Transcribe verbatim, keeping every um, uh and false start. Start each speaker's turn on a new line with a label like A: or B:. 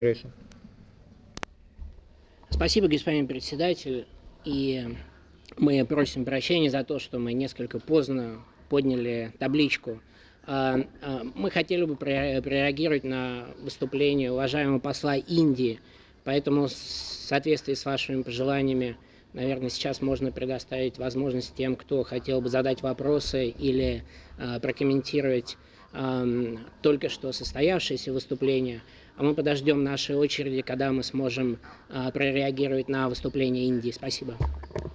A: Спасибо, господин председатель. И мы просим прощения за то, что мы несколько поздно подняли табличку. Мы хотели бы прореагировать на выступление уважаемого посла Индии, поэтому в соответствии с вашими пожеланиями, наверное, сейчас можно предоставить возможность тем, кто хотел бы задать вопросы или прокомментировать только что состоявшееся выступление, а мы подождем нашей очереди, когда мы сможем прореагировать на выступление Индии. Спасибо.